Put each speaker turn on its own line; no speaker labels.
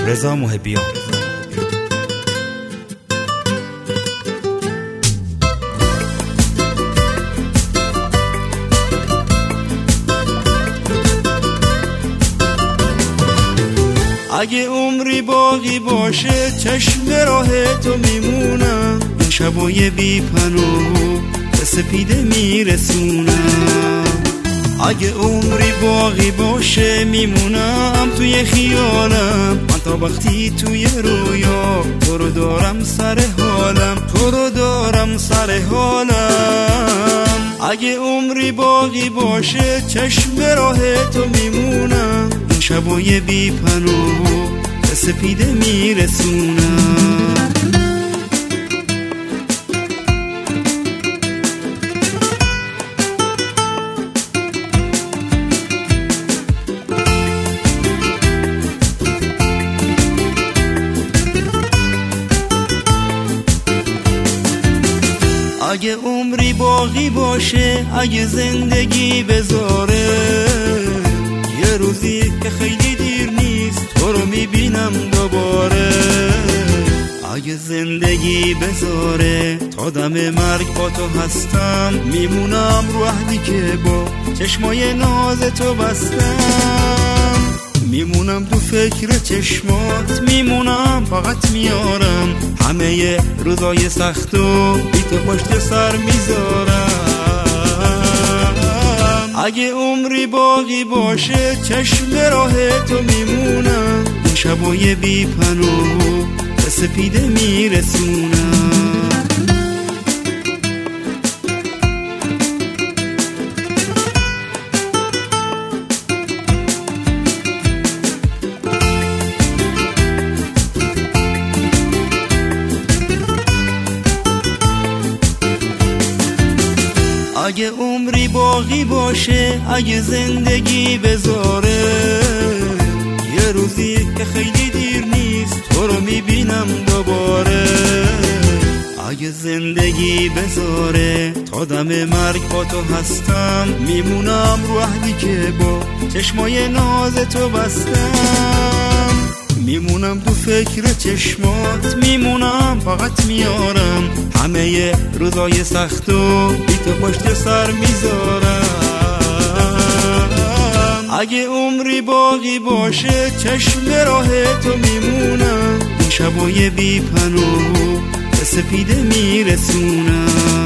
رضا محبیان.
اگه عمری باقی باشه چشم راه تو میمونم، این شبای بی پناه به سپیده میرسونم. اگه عمری باقی باشه میمونم توی خیالم، من تا وقتی توی رویا تو رو دارم سر حالم، تو رو دارم سر حالم. اگه عمری باقی باشه چشم راه تو میمونم، این شبای بی پناه به سپیده میرسونم. اگه عمری باقی باشه، اگه زندگی بذاره، یه روزی که خیلی دیر نیست تو رو میبینم دوباره. اگه زندگی بذاره تا دم مرگ با تو هستم، میمونم رو عهدی که با چشمای ناز تو بستم. میمونم تو فکر چشمات، میمونم فقط میارم همه روزای سختو بی تو پشت سر میذارم. اگه عمری باقی باشه چشم راه تو میمونم، این شبای بی پناه به سپیده میرسونم. اگه عمری باقی باشه، اگه زندگی بذاره، یه روزی که خیلی دیر نیست تو رو میبینم دوباره. اگه زندگی بذاره تا دم مرگ با تو هستم، میمونم رو عهدی که با چشمای ناز تو بستم. میمونم تو فکر چشمات، میمونم فقط میارم همه روزای سختو بی تو پشت سر میذارم. اگه عمری باقی باشه چشم راه تو میمونم، این شبای بی پناه به سپیده میرسونم.